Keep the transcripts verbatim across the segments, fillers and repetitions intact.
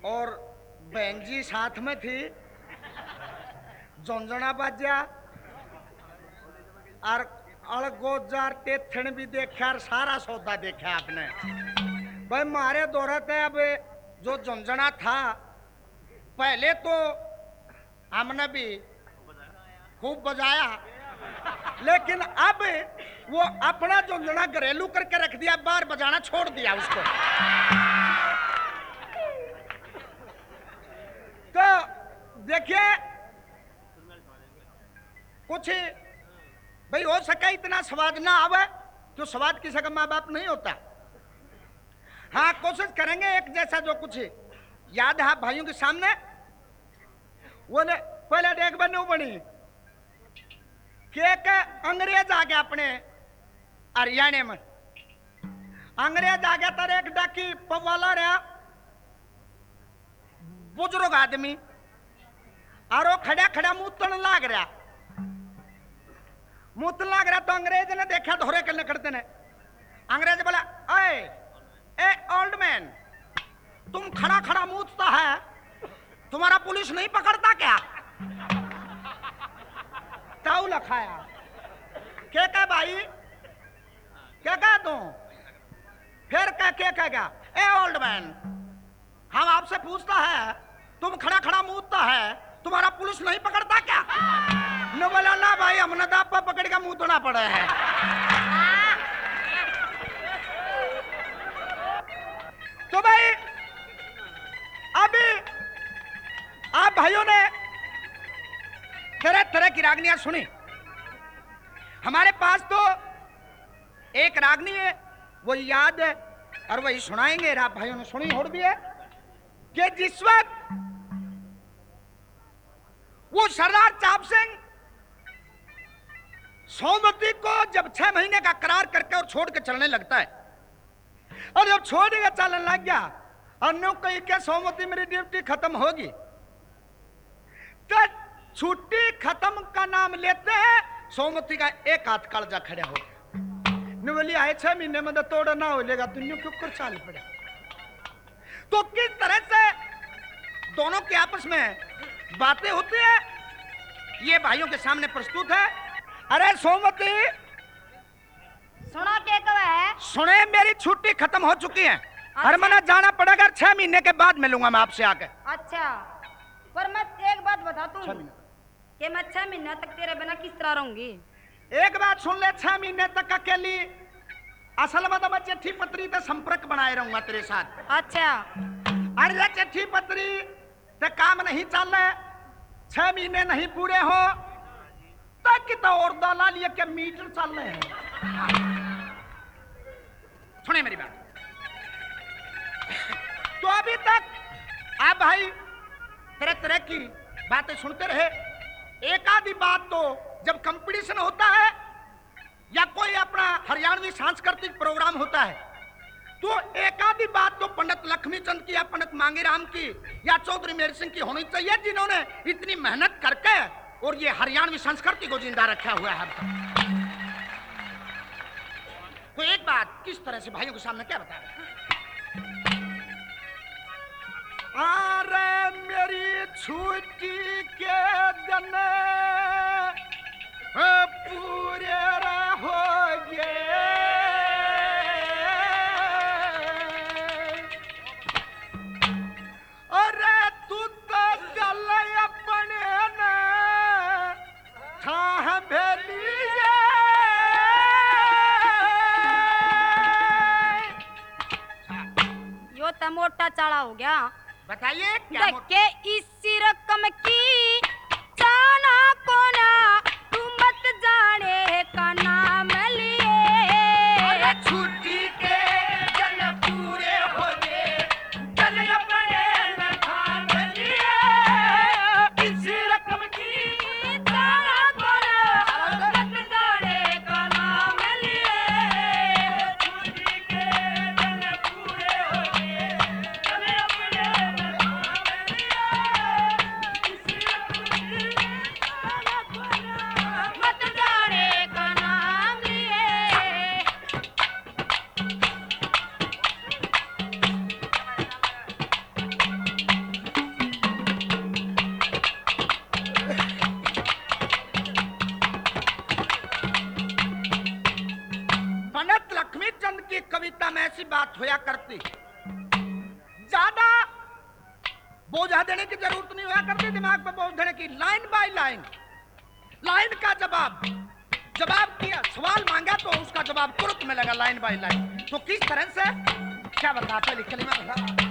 और बहन जी साथ में थी, झुंझुना बाजा और अलगोजार टेथन भी देखा और सारा सौदा देखा आपने। भाई मारे दौरत है अब जो झुंझुना था, पहले तो हमने भी खूब बजाया, लेकिन अब वो अपना झुंझुना घरेलू करके रख दिया, बाहर बजाना छोड़ दिया उसको। तो देखिए कुछ भाई हो सका इतना स्वाद ना आवे, जो स्वाद किसी का माँ बाप नहीं होता। हाँ कोशिश करेंगे एक जैसा जो कुछ याद है भाइयों के सामने वो ने पहले देख बनू बनी कि एक अंग्रेज आ गया अपने हरियाणा में। अंग्रेज आ गया तर एक डाकी पवाला रहा बुजुर्ग आदमी और वो खड़ा खड़ा मूतन लाग रहा मूतन लाग रहा तो अंग्रेज ने देखा धोरे करने करते ने। अंग्रेज बोला अरे ए ओल्ड मैन, तुम खड़ा खड़ा मूतता है, तुम्हारा पुलिस नहीं पकड़ता क्या? ताऊ लखाया क्या कह भाई क्या कह तू? फिर क्या क्या कह गया ए ओल्ड मैन, हम आपसे पूछता है तुम खड़ा खड़ा मूतता है, तुम्हारा पुलिस नहीं पकड़ता क्या? न बोला ना भाई, हमने तो आपको पकड़ के मूतना पड़ा है। तो भाई अभी आप भाइयों ने तरह तरह की रागनियां सुनी। हमारे पास तो एक रागनी है वो याद है और वही सुनाएंगे। आप भाइयों ने सुनी होड़ भी है कि जिस वक्त वो सरदार चाप सिंह सोमवती को जब छह महीने का करार करके और छोड़ के चलने लगता है, और जब छोड़ के चलने लग गया और नो कही के सोमवती मेरी ड्यूटी खत्म होगी, तो छुट्टी खत्म का नाम लेते हैं सोमवती का एक हाथ कालजा खड़ा हो गया। बोली आए छह महीने में तो तोड़ा ना हो लेगा, तुम क्यों कर चाल पड़े। तो किस तरह से दोनों के आपस में बातें होती है ये भाइयों के सामने प्रस्तुत है। अरे सोमवती सुना के कब है? सुने मेरी छुट्टी खत्म हो चुकी है। अच्छा। और मना जाना पड़ेगा, छह महीने के बाद मिलूंगा मैं आपसे आके। अच्छा पर मैं एक बात बता दूं कि मैं छह महीने तक तेरे बिना किस तरह रहूंगी। एक बात सुन ले, छह महीने तक अकेली असल में तो मैं चिट्ठी पत्री पे संपर्क बनाए रहूंगा तेरे साथ। अच्छा अरे चिट्ठी पत्री ते काम नहीं चल रहे, छह महीने नहीं पूरे हो तक तो और दलाल ये के मीटर चल रहे हैं। सुने मेरी बात। तो अभी तक आप भाई तरह तरह की बातें सुनते रहे। एक आधी बात तो जब कंपटीशन होता है या कोई अपना हरियाणवी सांस्कृतिक प्रोग्राम होता है तो एक आधी बात तो पंडित लक्ष्मीचंद की या पंडित मांगीराम की या चौधरी मेहर सिंह की होनी चाहिए, जिन्होंने इतनी मेहनत करके और ये हरियाणवी संस्कृति को जिंदा रखा हुआ है। तो एक बात किस तरह से भाइयों के सामने क्या बताया। अरे मेरी छुट्टी के दिन पूरे हो गए, अरे तू तो चल अपने न छाह भेलिए। यो तो मोटा चाड़ा हो गया। बताइए क्या के इसी रकम की जाना कोना तू मत जाने का नाम लिए। अरे छुट्टी के दिन पूरे हो गए, चल अपने न छाह भेलिए। इसी रकम की जाना कोना मत जाने का नाम लिए। छुट्टी के दिन पूरे हो गए, चल अपने न छाह भेलिए। इसी बात होया करती, ज्यादा बोझा देने की जरूरत नहीं हुआ करती दिमाग पे बोझ देने की। लाइन बाय लाइन, लाइन का जवाब, जवाब किया, सवाल मांगा तो उसका जवाब तुरंत मिलेगा लाइन बाय लाइन। तो किस तरह से, क्या बताते लिख कलिमा बता।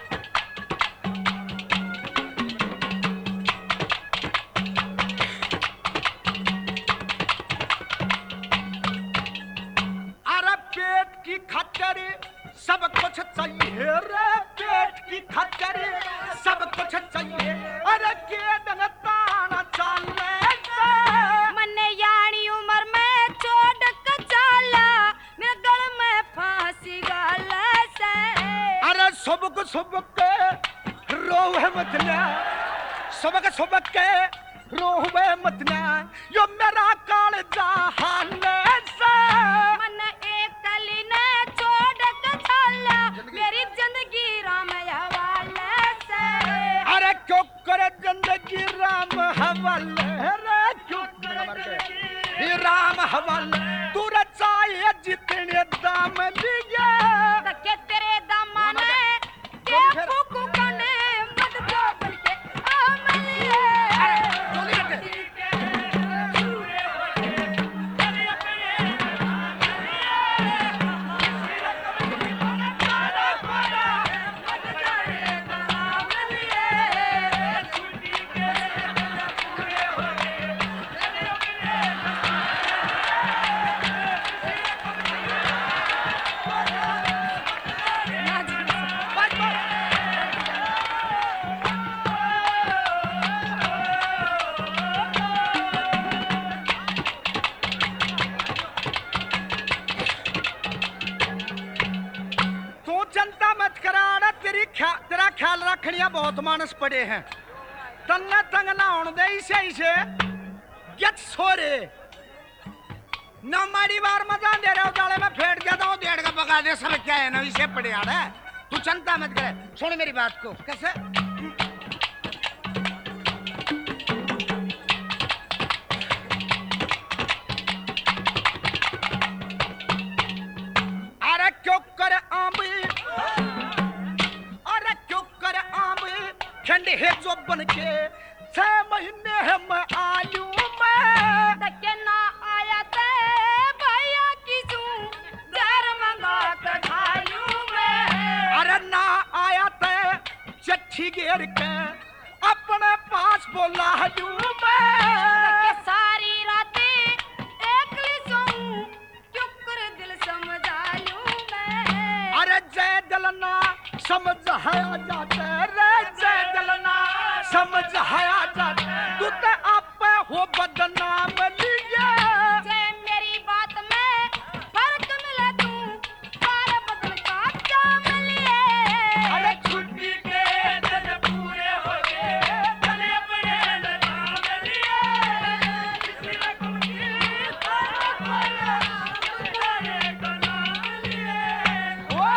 पेट की खातिर सब कुछ चाहिए रे, पेट की खातिर सब कुछ चाहिए। अरे के दंगताना चाले से मने यानी उम्र में चोट कचाला, मेरे गल में फांसी गाला से। अरे सबक सबक रोह मतना, सबक सबक के रोह मतना, यो मेरा काल जहान से। मन एक कली ने छोड़ कचाला, मेरी जिंदगी राम हवाले से। अरे क्यों करे जिंदगी राम हवाले रे, क्यों करे राम हवाले। तू रचाए जितने दाम दिए, तके तेरे दामने के फूकू कने मत जो बल्कि आमलिए। तेरा ख्याल रखनिया बहुत मानस पड़े हैं, तन्ने तंग ना होने दे इसे इसे गेट सोरे ना मारी बार मजा दे रहे हो जाले में फेंट गया तो डेढ़ का पका दे सब क्या है ना इसे पड़े यार है। तू चिंता मत करे, सुन मेरी बात को। कैसे अरे क्यों करे आंबी, ठंडे है जो बन के छह महीने है मैं आयु में। तके ना आया ते भैया किसू घर मंगा के खायू में। अरे ना आया ते चिट्ठी घेर के अपने पास बोला हजू में। तके सारी रातें एकली सोऊं, क्यों कर दिल समझायू में। अरे जय दलना समझाया जाते रे, जय दलना समझाया जाते, तू ते आप हो बदनाम लिए। जय मेरी बात में फर्क मिला तू पार बदन का जाम लिए। अरे छुट्टी के दिन पूरे हो गए, तने अपने नाम लिए। किसी रकम की तारा पाया, तुम्हारे का नाम लिए। ओ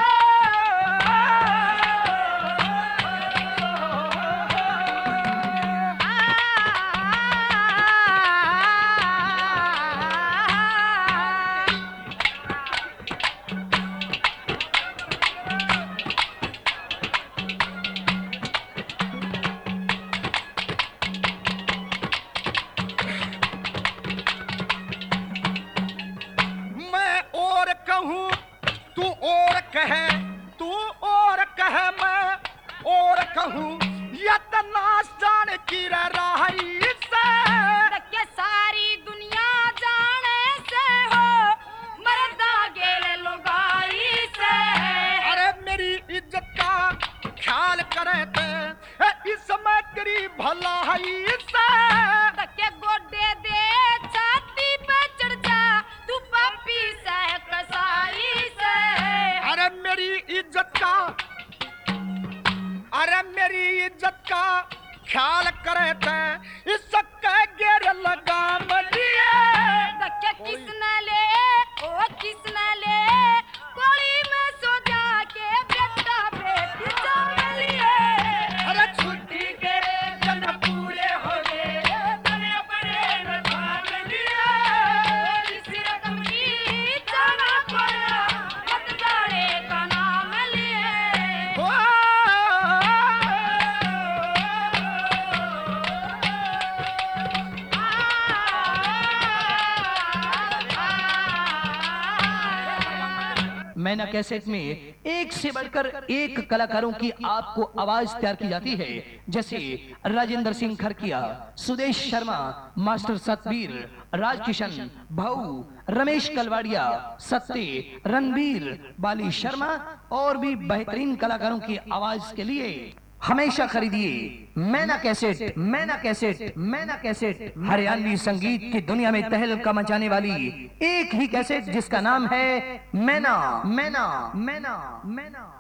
तू और कहे, तू और कहे मैं और कहूँ, यतना जान की रही से। तके सारी दुनिया जाने से हो, मर्दा गेले लुगाई से। अरे मेरी इज्जत का ख्याल करे थे इस समय तेरी भलाई से। तके गोडे दे छाती पे चढ़ जा, तू पापी से कसाई से। अरे मेरी इज्जत का, अरे मेरी इज्जत का ख्याल करे थे इस के गेर लगाम दिए। तके किसने ले ओ किसने ले, कोली में सो जाके बेटा बेटी जम लिए। अरे छुट्टी के दिन पूरे हो गए, तने अपने नाम लिए। किसी रकम की जाना पड़ा, मत जाने का नाम मैना कैसेट में एक से बढ़कर एक कलाकारों की आपको आवाज तैयार की जाती है, जैसे राजेंद्र सिंह खरकिया, सुदेश शर्मा, मास्टर सतवीर, राजकिशन, भाऊ, रमेश कलवाड़िया, सत्ते, रणबीर, बाली शर्मा और भी बेहतरीन कलाकारों की आवाज के लिए हमेशा खरीदिए मैना कैसेट। मैना कैसेट, मैना कैसेट, हरियाणवी संगीत की दुनिया में तहलका मचाने वाली एक ही कैसेट जिसका नाम है मैना। मैना, मैना, मैना।